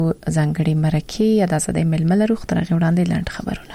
ځانګړي مرکه یا د آزادۍ ململ روغ تر غوړاندې لاند خبرونه.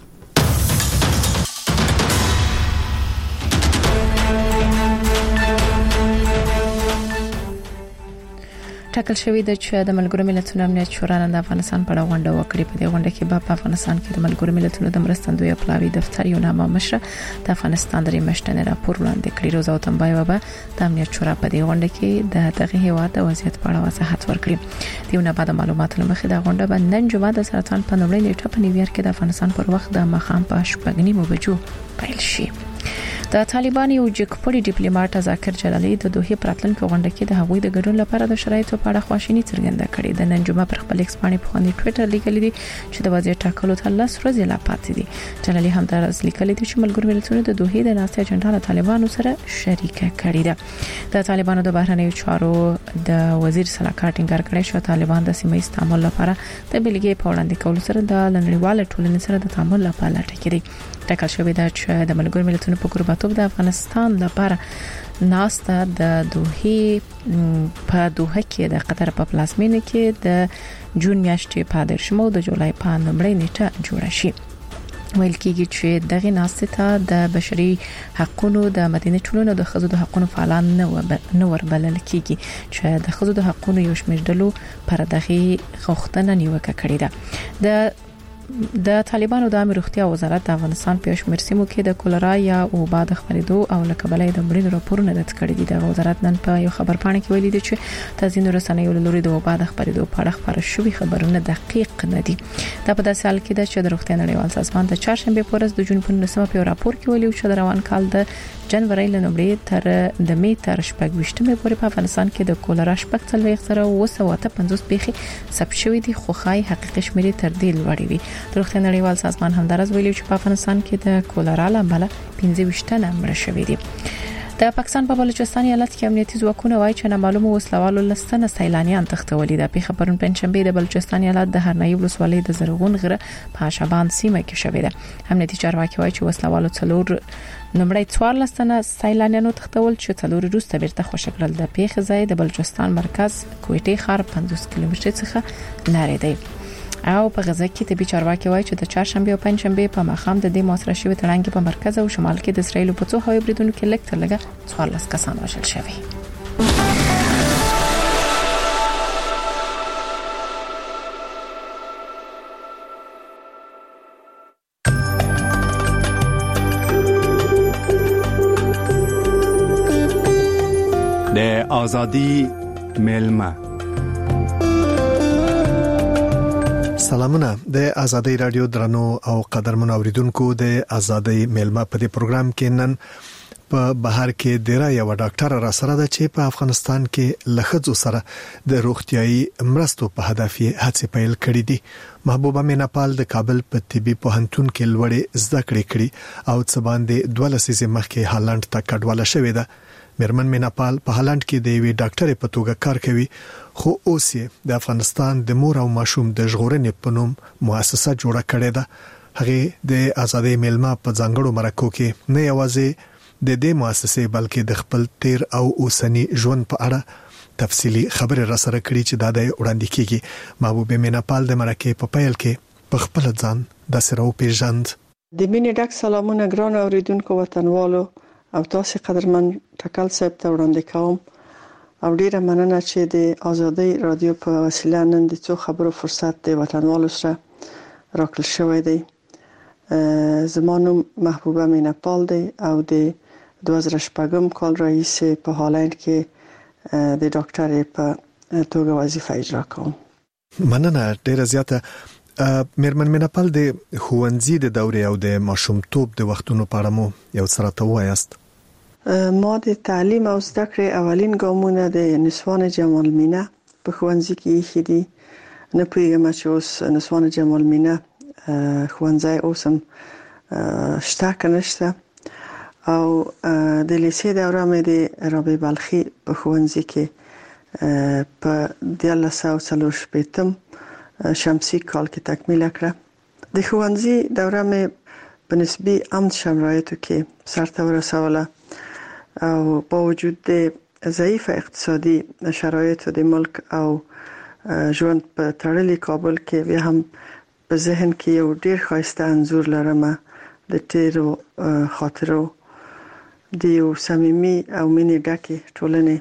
ټاکل شوی د چې د ملګرو ملتونو امنیت شورا د افغانستان په اړه غونډه وکړي. په دې غونډه کې په افغانستان کې د ملګرو ملتونو د مرستندوی پلاوی دفتر یو نامه مشر د افغانستان د مشتنه راپور وړاندې کړی. روزا وطنبای وبا د امنیت شورا په دې غونډه کې د دغه هیواد د وضعیت په اړه وضاحت ورکړي. دیونه بعد معلوماتو لمخې د غونډه باندې نن جمعه د سرطان په نومړي نیټه په نیویارک کې د افغانستان پر وخت د مخام په شپږنی بجو پیل شي. د طالبان یو جګپړی ډیپلوماټ ذاکر جلالی د دوحه پراتلونکو غونډه کې د هغوی د ګډون لپاره د شرایطو په اړه خواشینی څرګنده کړې. د نن جمعه پر خپل ایکس باندې په خوني ټوئیټر لیکلی دی چې د وضعیت ټاکلو ته 10 ورځې لا پاتې دي. جلالی هم دا لیکلی دی چې ملګرو ملتونو د دوحه د ناستې اجنډا له طالبانو سره شریکه کړې ده. د طالبانو د بهرنیو چارو د وزیر صلاحکار ټینګار کړی چې طالبان د سیمه ایز تعامل لپاره د بلګې په وړاندې کولو سره د نړیوال ټولنې سره د تعامل لپاره لټه کوي. ټاکل شوی دا چې د ملګرو ملتونو په ګروپاتوب د افغانستان لپاره ناسته د دوحه په دوحه کې د قطر په پلازمینه کې د جون میاشتې په 13 د جولای په 9 نیټه جوړه شي. ویل کېږي چې دغه ناسته ته د بشري حقوقو د مدینه ټولنو د خزو د حقوقو فعالان نه وربلل کېږي چې د خزو د حقوقو یو شمېر ډلو پر دغه غوښتنه نیوکه کړې ده. د طالبانو د امر روغتیا وزارت د افغانستان په شمېر سیمو کې د کولرا یا وبا د خپرېدو او لکبلې د مړینو راپورونه رد کړي دي. د وزارت نن په یو خبر پاڼه کې ویلي دي چې تاسو رسنیو له لوري د وبا د خپرېدو په اړه خبر شوی خبرونه دقیق نه دي. دا په داسې حال کې ده چې د روغتیا نړیوال سازمان د چهارشنبه په ورځ د جون په 19 په راپور کې ویلي چې د روان کال د جنوري له نومبر تر د می تر شپږ پورې په افغانستان کې د کولرا شپږ څلوي سره 250 پیخي ثبت شوې دي. خو خای حقیقي شمیرې تر دې لوړې دي. د روغتیا نړیوال سازمان همدارس ویلي چې په افغانستان کې د کولرا لامل 25 تنه مړ شوي دي. د پاکستان په بلوچستان ایالت کې امنیتي ځواکونه وایي چې نامعلومه وسلوالو لستنه سیلانیان تختولي. د پیښه پرون پنځشنبه د بلوچستان ایالت د هرنایي ولسوالۍ د زرغون غره په شبان سیمه کې شوې ده. امنیتي چارواکي وایي چې وسلوالو څلور نمبرې 14 تنه سیلانیانو تختول چې څلور روسته بیرته خوشکړل. د پیښه ځای د بلوچستان مرکز کوټې ښار 50 کیلومتره څخه لارې دی. او په غزه کې طبي چارواکي وایي چې د چهارشنبه او پنځشنبه په مخام د دې موثره شوی تړانګې په مرکز او شمال کې د اسرایل په څو هوایي بریدونو کې لږ تر لږه 14 کسان وژل شوي. د آزادی ملما سلامونه. د آزادۍ رادیو درنو او قدرمن اوریدونکو د آزادۍ ملما په دې پروګرام کې نن په بهر کې ډیره یو ډاکټر را سره ده چې په افغانستان کې لخصو سره د روغتيایي مرستو په هدف یې هڅې پیل کړې دي. محبوبه میناپال د کابل په طبي پوهنتون کې لوړې زده کړې کړې او څه باندې 12 سیزه مخکې هالند ته کډواله شوې ده. مرمن میناپال په هالند کې د یوې ډاکټر په توګه کار کوي، خو اوس یې د افغانستان د مور او ماشوم د ژغورنې په نوم مؤسسه جوړه کړې ده. هغه د آزادۍ ملما په ځانګړو مرکو کې نه یوازې د دې مؤسسې بلکې د خپل تیر او اوسنی ژوند په اړه تفصیلی خبره را سره کړې چې دا د وړاندې کیږي. محبوبه میناپال د مرکې په پیل کې په خپل ځان د سره پیژند. د مینې ډک سلامونه ګران اوریدونکو وطنوالو او تاسو قدرمن ټکل صاحب ته وړاندې کوم. او ډیره مننه چې د آزادۍ رادیو په وسیله نن د څو خبرو فرصت د وطنوالو سره راکړل شوی دی. زما نوم محبوبه میناپال دی او د 2014 کال راهیسې په هالند کې د ډاکټر په توګه وظیفه اجرا کوم. مننه ډیره زیاته. مرمن میناپال د ښوونځي د دورې او د ماشومتوب د وختونو په اړه مو یو څه راته وایاست. ما د تعلیم او زده کړې اولین ګامونه د نسوان جمال مینه په ښوونځي کې ایښي. نه پوهیږم چې اوس نسوان جمال مینه ښوونځی اوسم شته که نشته. او د لیسې دوره مې د رابعه بلخي په ښوونځي کې په 1940 شمسي کال کې تکمیل کړه. د ښوونځي دوره مې په نسبی امن شرایطو کې سرته ورسوله او با وجود د ضعیف اقتصادي شرایطو د ملک او ژوند په تړلي کابل کې بیا هم په ذهن کې یو ډیر ښایسته انځور لرم د تیرو خاطرو د یو صمیمي او مینې ډکې ټولنې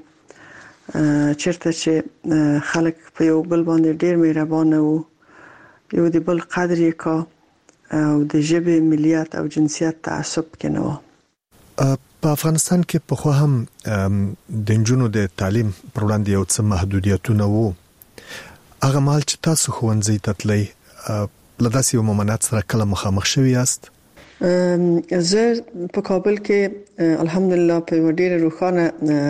چیرته چې خلک په یو بل باندې ډیر مهربان وو، یو د بل قدر یې کا او د ژبې، ملیت او جنسیت تعصب کې نه و. په افغانستان کې په خو هم د نجونو د تعلیم پر وړاندې یو څه محدودیتونه وو. هغه مال چې تاسو ښوونځي ته تلئ لداسې یو ممانعت سره کله مخامخ شوي یاست؟ زه په کابل کې الحمدلله په ډیره روښانه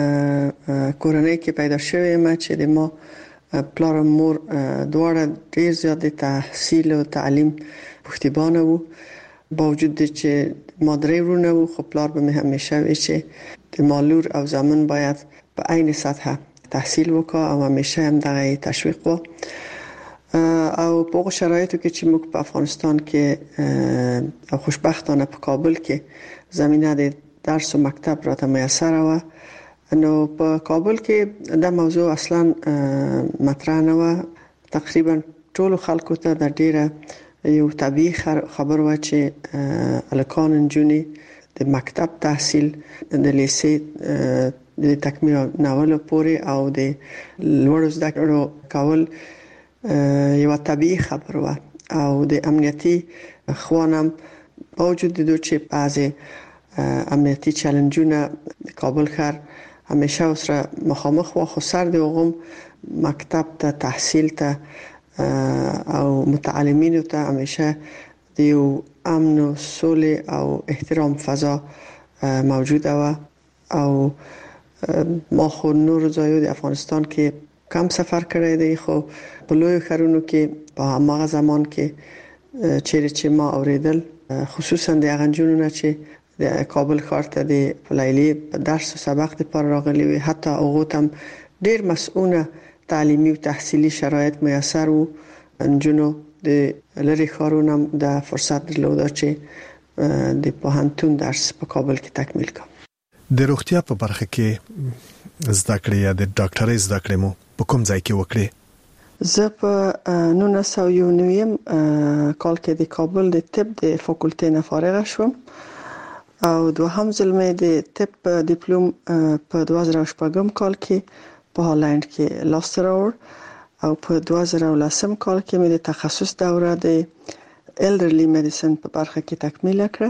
کورنۍ کې پیدا شوې یم چې د ما پلار او مور دواړه ډیر زیات د تحصیل او تعلیم پښتیبانه وو. باوجود چې ما درې ورونه وو، خو پلار به مې همیشه وی چې د مالور او زامن باید په عین سطح تحصیل وکړي او همیشه هم دغه تشویق وو. او په هغه شرایطو کې چې موږ په افغانستان کې او خوشبختانه په کابل کې زمينه د درس او مکتب راته میسر و، نو په کابل کې دا موضوع اصلا مطرح نه و. تقریبا ټول خلکو ته د ډیره یو طبيعي خبر و چې الکان انجونی د مکتب تحصیل د لیسې د تکمیل ناول پورې او د لوړ زده کړو کول یو طبيعي خبر و. او د امنیتي خوانم باوجود د چې بعضی امنیتي چالنجونه د کابل ښار همیشه سره مخامخ و، خو سر د غوم مکتب ته تحصیل ته او متعلمینو ته همیشه د یو امن او صلح او احترام فضا موجوده و. او ما خو نور ځایو د افغانستان کې کم سفر کړی دی، خو په لوی ښارونو کې په هغه زمان کې چې ما اوریدل خصوصا د اغنجونو چې د کابل ښار ته د فلایلی په درس او سبق لپاره راغلي وي، حتی هغه تم ډیر مسؤونه تعلیمي او تحصیلي شرایط میسر وو. انجونو د لری ښارونو د فرصت درلود چې د پوهنتون درس په کابل کې تکمیل کړم. د روغتیا په برخه کې زده کړې یا د ډاکټرۍ زده کړې مو په کوم ځای کې وکړې؟ زه په 1991 کال کې د کابل د طب د فاکولټې نه فارغ شوم او دوهم ځل مې د طب ډیپلوم په 2014 کال کې په هالند کې لاسته راوړ او په 2010 کال کې مې د تخصص دوره د الډرلی میډیسن په برخه کې تکمیل کړه.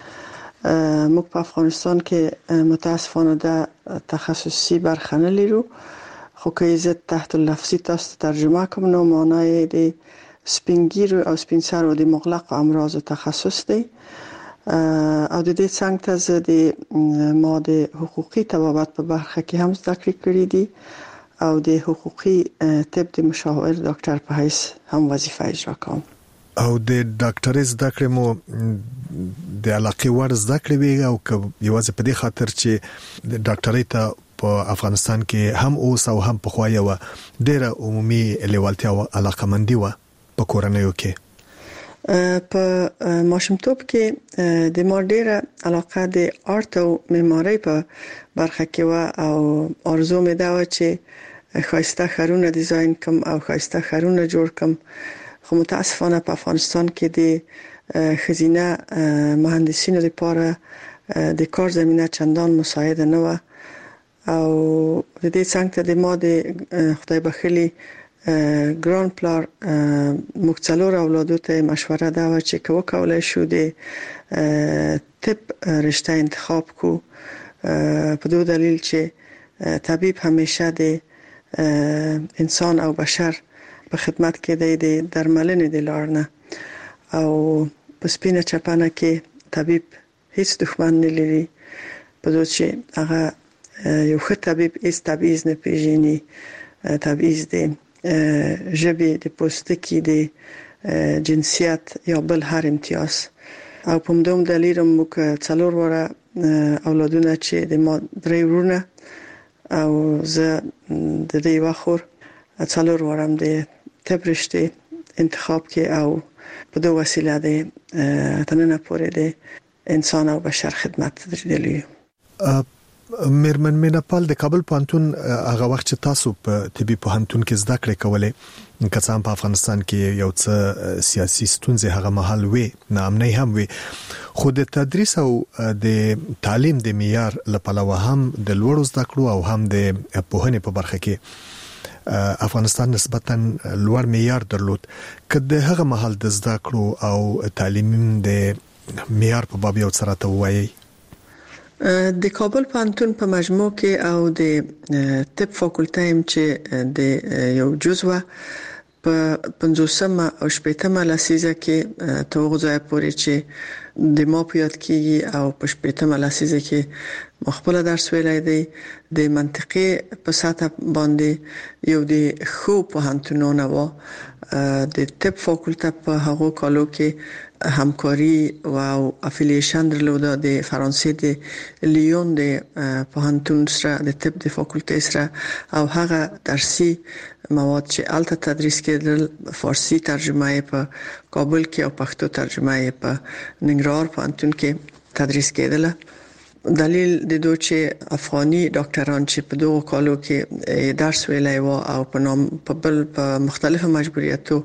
موږ په افغانستان کې متاسفانه د تخصصي برخه نه لرو، خو که عزت تحت اللفظي تاسو ترجمه کوم نو معنی د سپینګیرو او سپینسرو د مغلق امراض تخصص دی. او د دې څنګه ته زه د ماده حقوقي طبابت په برخه کې هم زده کړې دي او د حقوقي طب د مشاور ډاکټر په حیث هم وظیفه اجرا کوم. او د ډاکټرۍ زده کړې مو د علاقې وړ زده کړې وي او که یوازې په دې خاطر چې د ډاکټرۍ ته په افغانستان کې هم اوس او هم په خوایه و ډیره عمومي لیوالتیا او علاقمندي و په کورنیو کې؟ په ماشومتوب کې د ما ډیره علاقه د آرت او معمارۍ په برخه کې و او ارزو مې دا و چې ښایسته ښارونه ډیزاین کوم او ښایسته ښارونه جوړ کوم. خو متاسفانه په افغانستان کې د خزینه مهندسینو لپاره د کار زمينه چندان مساعد نه و او د دې څنګه د ما د خدای بخښلي ګران پلار مختلور اولادو ته مشوره دا و چې کوو کولای شو د طب رشته انتخاب کو په دوه دلیل چې طبيب همیشه د انسان او بشر په خدمت کې دی د درملنې د لار نه او په سپینه چپانه کې طبيب هیڅ دښمن نه لري په دوه چې هغه یو ښه طبيب هیڅ تبعیض نه پیژني. تبعیض دی ژبې د پوستکي د جنسیت یا بل هر امتیاز او په دوم دلیل موږ څلور وره اولادونه چې د ما درې ورونه او زه د دې واخور څلور ورم د طب رشته انتخاب کې او په دوه وسیله د تننه پورې د انسان او بشر خدمت درلودي. میرمن میناپال د کابل پوهنتون هغه وخت چې تاسو په طبي پوهنتون کې زده کړې کولې کڅام په افغانستان کې یو څه سیاسي ستونزې هغه مهال وي نامنۍ هم وي خو د تدریس او د تعلیم د معیار لپاره هم د لوړو زده کړو او هم د پوهنې په برخه کې افغانستان نسبتاً لوړ معیار درلود کله هغه مهال د زده کړو او تعلیم د معیار په باب یو څه راته وایي د کابل پوهنتون په مجموع کې او د طب فاکولټه هم چې د یو جزوه په 50مه او 80مه لسیزه کې توغځای پورې چې د ما په یاد کې او په 80مه لسیزه کې مخبل درس ویلای دی د منطقي په ساته باندې یو د خو پوهنتونونه و د طب فاکولټه په هغو کالو کې همکاري او افیلیشن درلوده د فرانسې د لیون د پوهنتون سره د طب د فاکولټې سره او هغه درسي مواد چې الته تدریس کېدل فارسی ترجمه یې په کابل کې او پښتو ترجمه یې په ننګرهار پوهنتون کې تدریس کېدل دلیل د دوی چې افغاني ډاکټران چې په دوه کالو کې درس ویلای و او په مختلفو مجبوریتو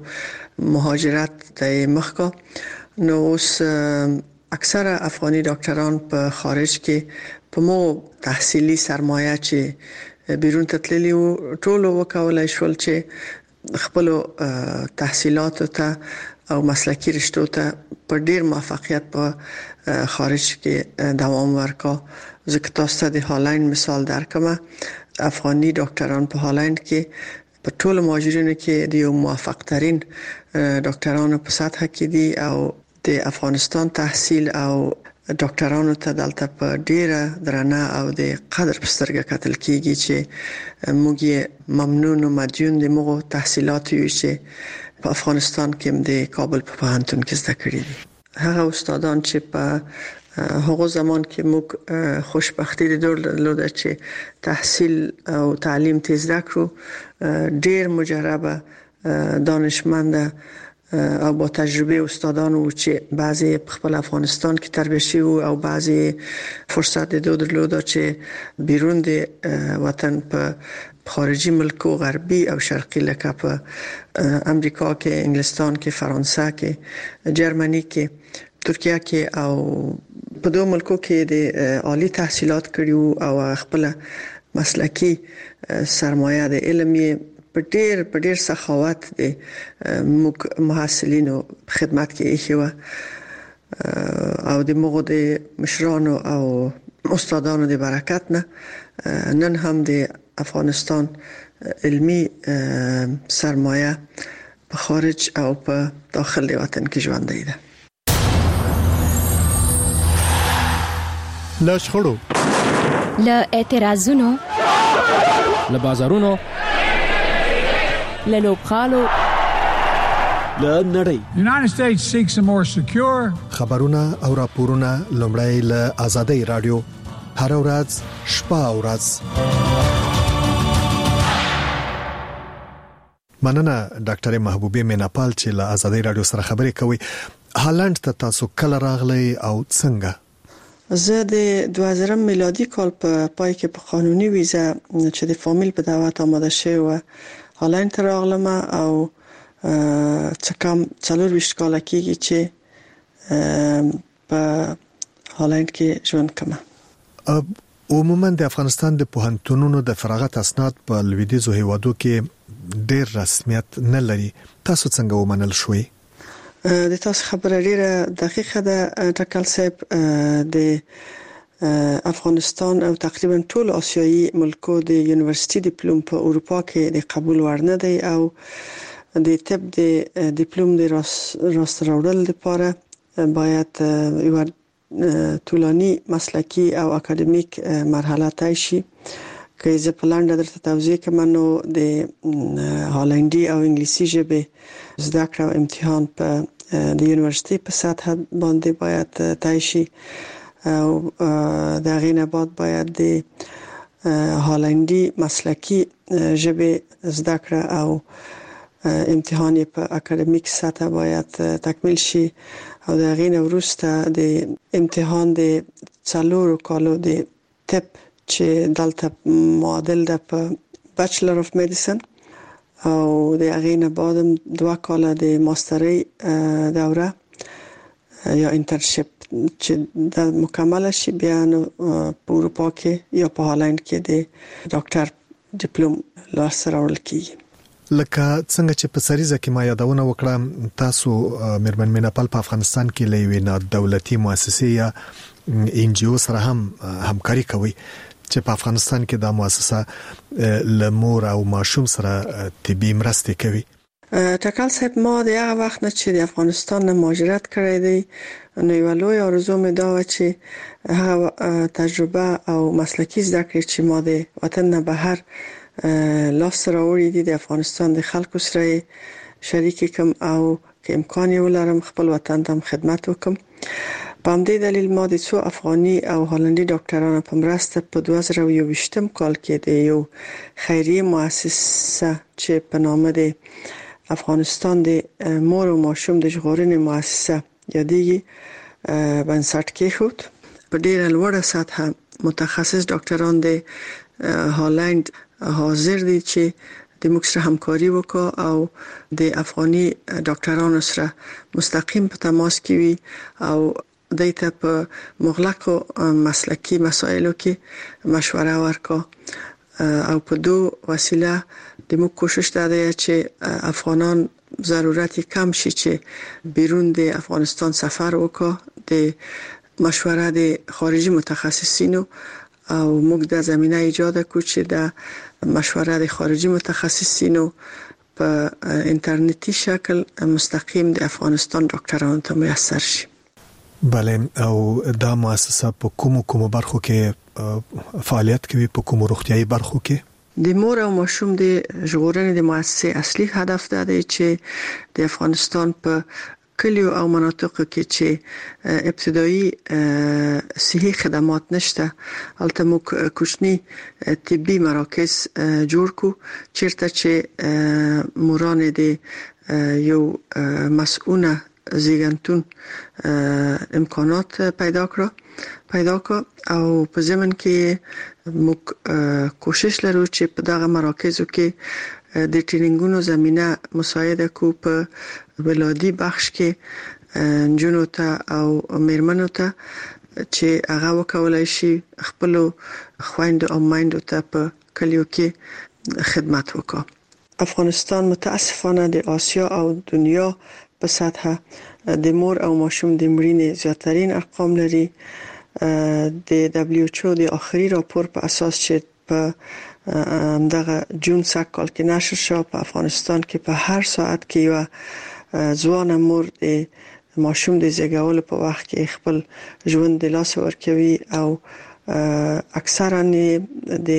مهاجرت ته مخکا نو اوس اکثره افغاني ډاکټران په خارج کې په مو تحصیلي سرمایه چې بیرون تللی او ټول وکولای شول چې خپل تحصیلات ته او مسلکی رشتو ته په ډیر موفقیت په خارج کې دوام ورکا ځکه تاسو د هالند مثال درکم افغاني ډاکټران په هالند کې په ټول مهاجرینو کې د یو موفق ترين ډاکټرانو په سطح کې دي او د افغانستان تحصیل او ډاکټرانو ته دلته په ډیره درنه او د قدر په سترګه کتل کیږي چې موږ ممنون او مدیون د موږ تحصیلات یو چې په افغانستان کې د کابل په پوهنتون کې زده کړی دي هغه استادان چې په هغه زمان کې موږ خوشبختی درلوده چې تحصیل او تعلیم تیز کړو ډیر مجربه دانشمند او با تجربه استادان او چې بعضی په خپل افغانستان کې تربیه شوی او بعضی فرصت درلوده چې بیرون د وطن په خارجي ملکو غربي او شرقي لکه په امریکا کې انګلستان کې فرانسه کې جرمني کې ترکیه کې او په دوه ملکو کې د عالی تحصیلات کړیو او خپل مسلکی سرمایه د علمي په ډیر سخاوت د محصلینو خدمت کې ایښه او د مغو د مشرانو او استادانو د برکت نه نن هم د افغانستان علمی سرمایه په خارج او په داخل د وطن کې ژوندۍ ده لا شخړو لا اعتراضونو لا بازارونو لا لوبخالو لا نړۍ The United States seeks a more secure خبرونه او راپورونه لومړی له آزادۍ رادیو هر ورځ شپه او ورځ مننه ډاکټر محبوبه میناپال چې له آزادۍ رادیو سره خبرې کوي هالند ته تاسو کله راغلی او څنګه زه د 2000 میلادي کال په پای کې په قانوني ویزه چې د فامیل په دعوت آماده شوی هالند ته راغلم او څه کم 24 کال کېږي چې په هالند کې ژوند کوم. عموما د افغانستان د پوهنتونونو د فراغت اسناد په لویدیځو هیوادو کې ډېر رسمیت نه لري. تاسو څنګه ومنل شوي؟ د تاسو خبره ډیره دقیقه ده ټاکل صاحب. د افغانستان او تقریبا ټول آسیایي ملکو د یونیورسيټي ډیپلوم په اروپا کې د قبول وړ نه دی او د طب د ډیپلوم د راست راوړل لپاره باید یو طولانی مسلکی او اکاډمیک مرحله طی شي. که زه په لاندې درته توضیح کوم نو د هالندي او انګلیسي ژبې زده کړه او امتحان په د یونیورسيټي په سطح باندې باید طی شي او د غینه بعد باید د هالندي مسلکی ژبې زده کړه او امتحان په اکاډمیک سطح باید تکمیل شي او د غینه وروسته د امتحان د 4 کالو د طب چې دلته معادل د بچلر اف میډیسن او د هغې نه بعد 2 کاله د ماسترۍ دوره یا انټرنشپ چې د مکمل شي بیا نو په اروپا کې یا په هالند کې د ډاکټر ډیپلوم لاسته راوړل کیږي. لکه څنګه چې په سریزه کې ما یادونه وکړه تاسو میرمن میناپال په افغانستان کې لوي نه دولتي مؤسسه یا ان جی او سره هم همکاري کوي چې په افغانستان کې د مؤسسه لمور او ماشوم سره طبي مرسته کوي. ټاکل صاحب ما د هغه وخت نه چې د افغانستان نه مهاجرت کړی دی نو یو لوی آرزو مې دا و چې هغه تجربه او مسلکی زده کړې چې ما د وطن نه بهر لاس راوړی دي د افغانستان د خلکو سره شریک کوم او که امکان یې ولرم خپل وطن ته خدمت وکم. په همدې دلیل ما د څو افغاني او هالندي ډاکټرانو په مرسته په 2021 کال کې د یو خیریه مؤسسه چې په نامه د افغانستان د مور او ماشوم د ژغورنې مؤسسه یادېږي بنسټ کېښود. په ډېره لوړه سطحه متخصص ډاکټران د هالند حاضر دي چې د موږ سره همکاري وکړي او د افغاني ډاکټرانو سره مستقیم په تماس کې وي او دایته په مغلقو مسلکی مسایلو کې مشوره ورکړي او په دوه وسیله د موږ کوشش ده چې افغانان ضرورت کم شي چې بیرون د افغانستان سفر وکړي د مشوره د خارجي متخصصینو او موږ د زمينه ایجاد کړو چې د مشوره د خارجي متخصصینو په انټرنیټي شکل مستقیم د افغانستان ډاکټرانو ته میسر شي. بله او دا مؤسسه په کومو برخو کې فعالیت کوي په کومو روغتيایي برخو کې؟ د مور او ماشوم د ژغورنې د مؤسسې اصلي هدف دا دی چې د افغانستان په کلیو او مناطقو کې چې ابتدایي صحي خدمات نشته البته موږ کوچني طبي مراکز جوړ کو چیرته چې موران د یو مسؤونه زیګنتون امکانات پیدا کړ او په ضمن کې موږ کوشش لرو چې په دغه مراکزو کې د ټریننګونو زمينه مساعده کو په ولادي بخش کې جنونو ته او میرمنو ته چې هغه وکولای شي خپل خويند او مایند ته په کلیو کې خدمت وکړي. افغانستان متاسفانه د آسیا او دنیا په سطحه د مور او ماشوم د مړینې زیاترین ارقام لري. د WHO د اخري راپور په اساس چې په دغه جون سکال کې نشر شو په افغانستان کې په هر ساعت کې یو ځوان مور د ماشوم د زیږولو په وخت کې خپل ژوند د لاس ورکوي او اکثرا د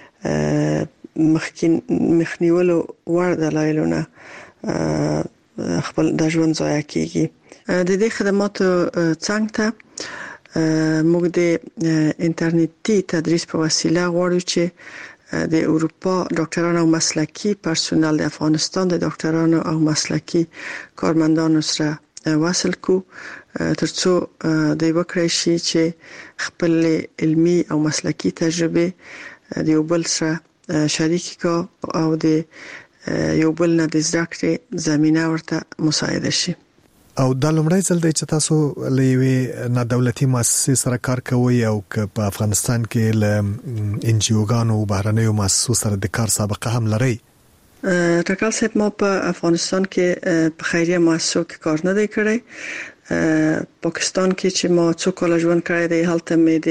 مخنیولو ور دلایلونه خپل د ژوند ضایع کیږي. د دې خدماتو څنګه ته موږ د انټرنیټي تدریس په وسیله غواړو چې د اروپا ډاکټرانو او مسلکی پرسونل د افغانستان د ډاکټرانو او مسلکی کارمندانو سره وصل کو ترڅو د وکړای شي چې خپل علمی او مسلکی تجربه د یو بل سره شریک کو او د یو بل نه د زده کړې زمينه ورته مساعده شي. او د لومړی ځل دی چې تاسو لوي نه دولتي مؤسسې سره کار کوي او په افغانستان کې ل ان جی اوګانو بهرنیو مؤسسو سره د کار سابقه هم لري؟ ټاکل صاحب ما په افغانستان کې په خیریه مؤسسو کې کار نه دی کړی. پاکستان کې چې ما څو کال ژوند کړی دی هلته مې د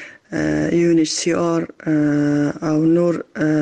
UNHCR او نور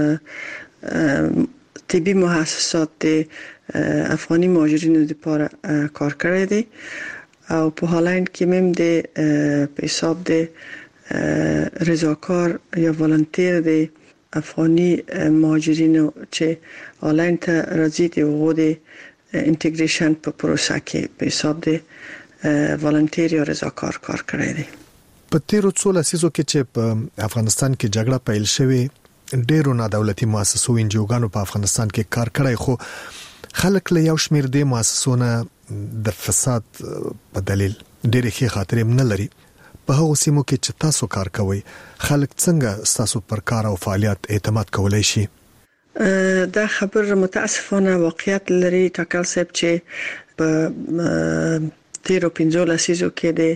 طبي مؤسسات د افغاني مهاجرینو لپاره کار کړی دی او په هالند کې مم د په حساب د رضاکار یا والنتیر د افغاني مهاجرینو چې هالند ته راځي د وګړو انټیګریشن په پروسه کې په حساب د والنتیر یا رضاکار کار کړی دی. په تیرو څو لسیزو کې چې په افغانستان کې جګړه پیل شوه ډیرو نادولتي مؤسسو انجوګانو په افغانستان کې کار کړی خو خلک له یو شمیر د مؤسسونو د فساد په دلیل ډېرې ښې خاطرې نه لري. په هغه سیمو کې چې تاسو کار کوئ خلک څنګه تاسو پر کار او فعالیت اعتماد کولای شي؟ دا خبر متاسفانه واقعیت لري ټاکل صاحب چې په تیرو 15 لسیزو کې د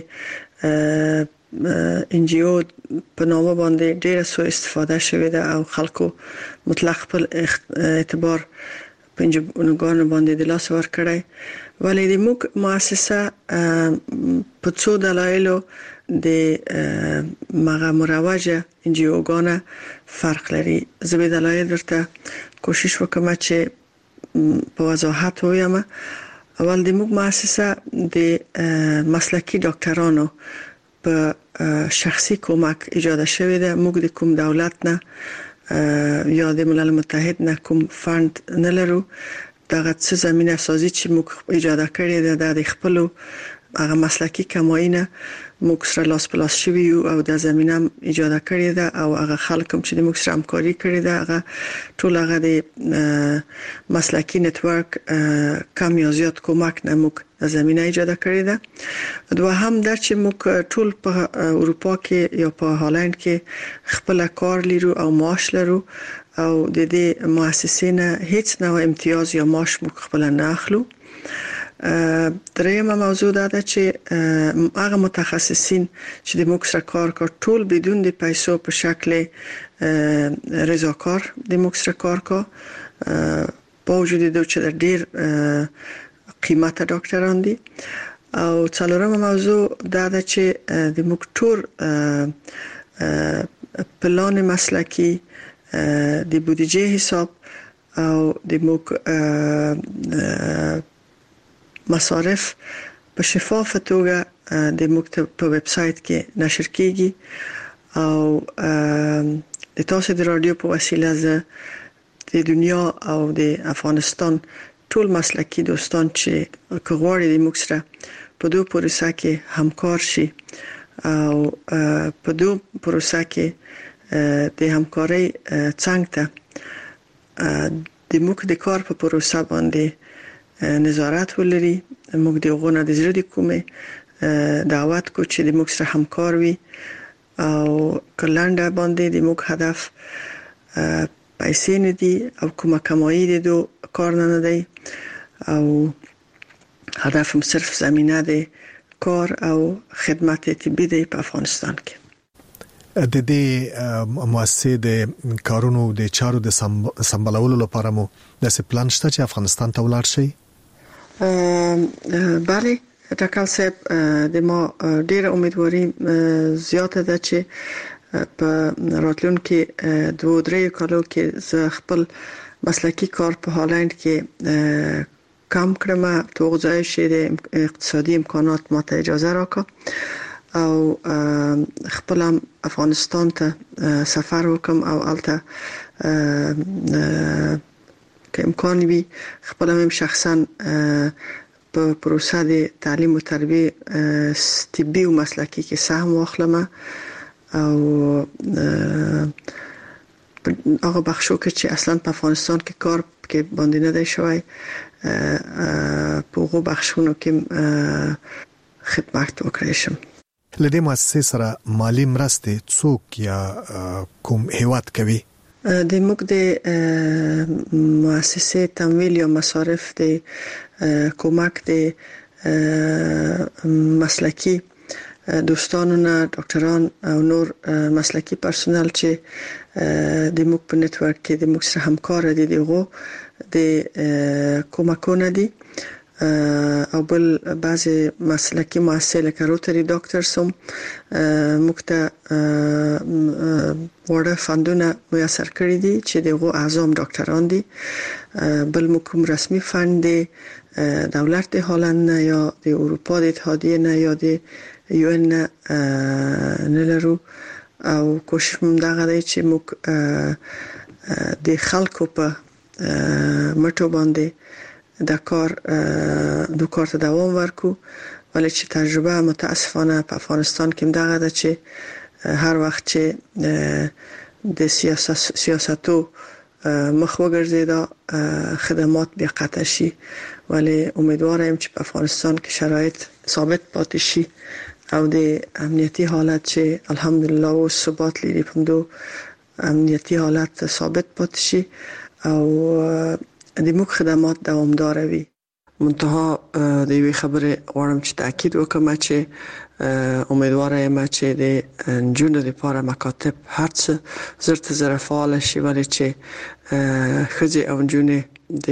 ان جی او په نامه باندې ډېر سوء استفاده شوې ده او خلکو مطلق خپل اعتبار پنځګانو باندې د لاس ور کړی، ولې د موږ مؤسسه په څو دلایلو د مغه مروجه ان جی او ګانه فرق لري. زه به دلایل درته کوشش وکم چې په وضاحت وایم. اول د موږ مؤسسه د مسلکی ډاکټرانو په شخصي کومک ایجاد شوې ده. موږ د کوم دولت نه یا د ملل متحد نه کوم فند نه لرو. دغه څه زمينه سازي چې موږ ایجاد کړې ده د خپل هغه مسلکی کماینه موږ سره لاس په لاس شوی او د زمينه ایجاد کړې ده او هغه خلک چې د موږ سره همکاري کړې ده هغه ټول هغه د مسلکی نتورک کم یا زیات کومک نه موږ د زمينه ایجاد کړې ده. دوهم دا چې موږ ټول په اروپا کې یا په هالند کې خپل کار لرو او معاش لرو او د دې مؤسسې نه هیڅ نوع امتیاز یا معاش موږ خپل نه اخلو. دریمه موضوع دا ده چې هغه متخصصین چې د موږ سره کار کوي ټول بدون د پیسو په شکل رضاکار د موږ سره کار کوي با وجود د چې ډیر قیمته ډاکټران دي. او څلورمه موضوع دا ده چې د موږ ټول پلان مسلکی د بودجه حساب او د موږ مصارف په شفافه توګه د مکتب په ویب سټ کې نشر کیږي او د تاسو د رادیو په وسیله زه د دنیا او د افغانستان ټول مسلکی دوستان چې کوغوري د مکسره په دوه پروسه کې همکار شي او په دوه پروسه کې د همکاري څنګه ته د موږ د کار په پروسه باندې نظارت ولري. موږ د غونه د زړه د کومه دعوت کو چې د موږ سره همکار وي او کلنډه باندې د موږ هدف پیسې نه دي او کومه کمایي دي دو کار نه دی او هدف هم صرف زمينه د کار او خدمات طبي دی په افغانستان کې. د دې مؤسسې د کارونو د چارو د سمبالولو لپاره مو د پلان شته چې افغانستان ته ولاړ شي؟ بله ټاکل صاحب د ما ډیره امیدواري زیاته ده چې په راتلونکي 2-3 کالو کې زه خپل مسلکی کار په هالند کې کم کړم تو ځای شي د اقتصادي امکانات ماته اجازه راکړه او خپل افغانستان ته سفر وکم او الته که امکان وي خپل هم شخصا په پروسه د تعلیم او تربیه طبي او مسلکی کې سهم واخلم او هغه بخشو چې اصلا په افغانستان کې کار کې باندې نه دی شوی په هغه بخشونو کې خدمت وکړم. لدې مؤسسې سره مالی مرستې څوک یا کوم هیواد کوي؟ د موږ د مؤسسې تمویل یا مصارف د کومک د مسلکی دوستانو نه ډاکټران او نور مسلکی پرسونل چې د موږ په نتورک کې د موږ سره همکار دي دغه د کومکونه دي او بل بعضی مسلکی مؤسسې لکه روتری ډاکټرز هم موږ ته وړه فندونه میسر کړی دي چې دغه اعظم ډاکټران دي. بل موږ کوم رسمي فند دی دولت د هالند نه یا د اروپا د اتحادیه نه یا د یو ان نه لرو او کوشش موږ دغه دی چې موږ د خلکو په مټو باندې د کار ته دوام ورکو. ولی چې تجربه متاسفانه په افغانستان کې دغه ده چې هر وخت چې د سیاستو مخ وګرځیدا خدمات بیا قطع شي. ولی امیدوارم چې په افغانستان کې شرایط ثابت پاتې شي او د امنیتي حالت چې الحمدلله او ثبات لري په دو امنیتي حالت ثابت پاتې شي او د موږ خدمات دوامدار وي. منتها د یوې خبرې غواړم چې تاکید وکړم چې امیدوار یم چې د جنونو لپاره مکاتب هرڅه زرت زره فعال شي ولې چې خځې او جنونه د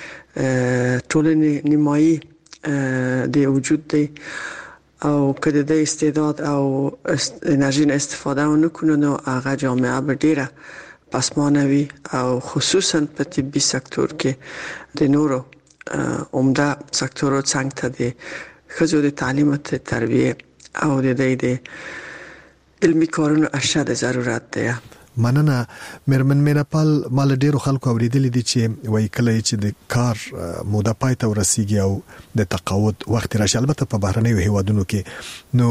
ټولنې نیمایي د وجود دی او کله د استعداد او انرژي نه استفاده ونکړو نو هغه جامعه به ډیره پسمانه وي او خصوصا په طبي سکتور کې د نورو عمده سکتورو څنګه ته د خځو د تعلیم او تربیه او د علمي کارونو اشد ضرورت دی. مننه مرمن میرپال. مال ډیرو خلکو اوریدل دي چې وای کله چې د کار موده پای ته ورسیږي او د تقاعد وخت راشي البته په بهرنیو هیوادونو کې نو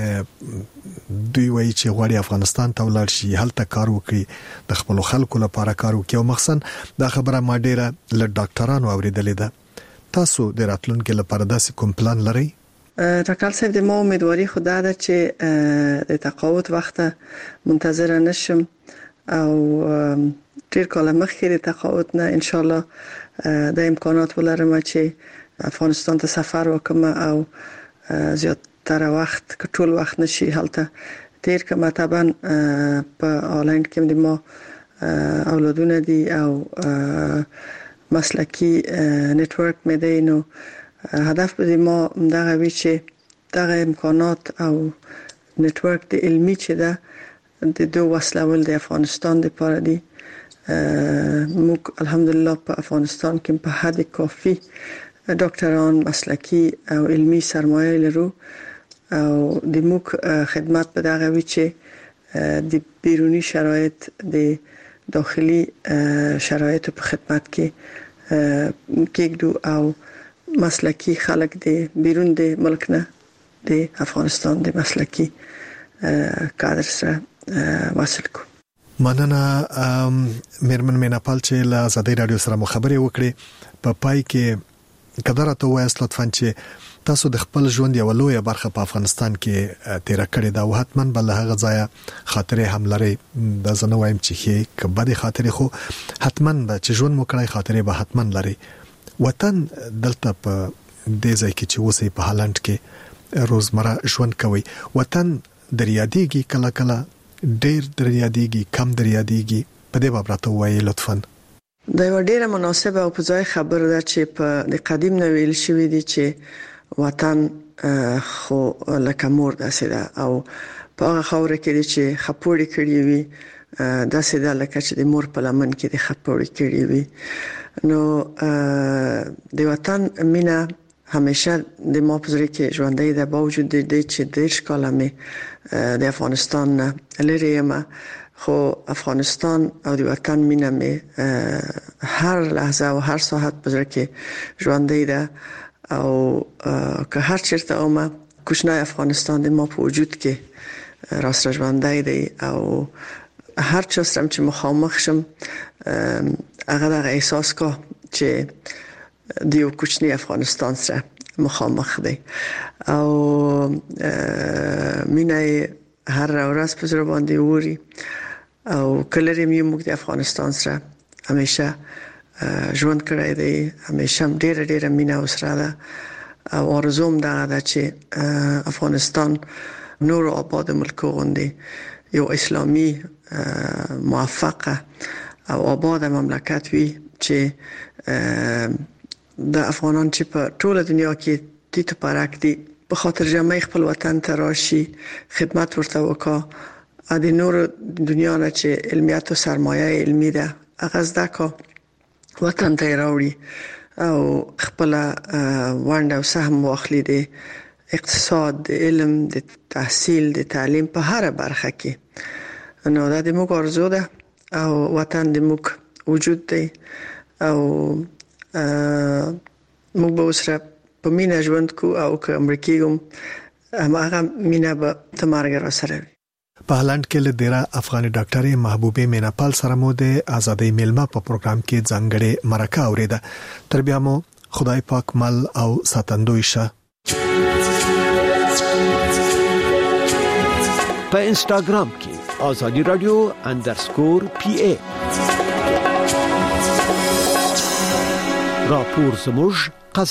دوی وای چې غواړي افغانستان ته ولاړ شي هلته کار وکړي د خپل خلکو لپاره کار وکړي او مخصن دا خبره ما ډیره ل ډاکټرانو اوریدلې ده. تاسو د راتلونکو لپاره داسې کوم پلان لرئ؟ ټاکل صاحب د ما امیدواري خدا ده چې د تقاعد وخت منتظر نشم او ډیر کاله مخکې د تقاعد نه ان شاء الله د امکانات ولرم چې افغانستان ته سفر وکم او زیاتره وخت ټول وخت نشي هلته تیر کما طبعا په آنلاین کې د ما اولادونه دي او مسلکی نتورک مې دی نو هدف به ما دغه وی چې دغه امکانات او نتورک د علمي چې ده د دوه وسلول د افغانستان لپاره دي. موږ الحمدلله په افغانستان کې په حد کافي ډاکټران مسلکی او علمي سرمایه لرو او د موږ خدمات په دغه وی چې د بیرونی شرایط د داخلي شرایط په خدمت کې کېږو او مسلکی خلک د بیرون د ملک نه د افغانستان د مسلکی کادر سره وصل کو. مننه مرمن میناپال چې له آزادۍ رادیو سره مخابره وکړي. په پای کې قدرت او وایس لطفاً چې تاسو د خپل ژوند یو لویه برخه په افغانستان کې تیر کړې دا او حتماً بل هغه ځای خاطره هم لري د زنه وایم چې کبه خاطره خو حتماً به چې ژوند مو کړی خاطره به حتماً لري. وطن دلته په دې ځای کې چې اوسې په هالند کې روزمره ژوند کوي وطن دریادیږي کله کله ډېر دریادیږي کم دریادیږي په دې باب راته وایي لطفاً. دا یو ډیره مناسبه او په ځای خبره ده چې په د قدیم نه ویل شوی دی چې وطن خو لکه مور داسې ده او په هغه خوره کې چې خپوړې کړې وي داسې ده لکه چې د مور په لمن کې د خپوړې کړې وي. نو د وطن مینا همیشه د ما په زړه کې ژوندۍ ده باوجود د دې چې د ښکلا مې د افغانستان لري ما خو افغانستان او د وطن مینا مې هر لحظه او هر ساعت په زړه کې ژوندۍ ده او که هر چیرته اومه کوچنی افغانستان د ما په وجود کې راسره ژوندۍ دی او هر چا سره چې مخامخ شم هغه د احساس کا چې د یو کوچنی افغانستان سره مخامخ دی او مینه هر ورځ په زړه باندې ووري او کله یې موږ د افغانستان سره همیشه ژوند کړی دی همیشه ډېر مینه وسره ده او ارزوم ده چې افغانستان نور آباد ملک غوندي یو اسلامي موفقه او آباد مملکت وي چې د افغانان چې په ټوله دنیا کې د پرک دي په خاطر جمعي خپل وطن ته راشي خدمت ورته وکړي د نور دنیا نه چې علمیت او سرمایه علمي ده هغه ځکه وطن ته راوړي او خپل وانډ او سهم واخلي د اقتصاد د علم د تحصیل د تعلیم په هر برخه کې. نو دا د موږ ارزو ده او وطن د موږ وجود دی او موږ به سره په مینا ژوند کو او که امریکایوم هغه مینا به تمارګ را سره وي. په هالند کې له ډیره افغاني ډاکټرې محبوبه میناپال سره مو د آزادۍ میلمه په پروګرام کې ځانګړې مرکه اوریده. تر بیا مو خدای پاک مل او ساتندوی شه. په انستګرام کې ازادي رادیو_PA راپور زموږ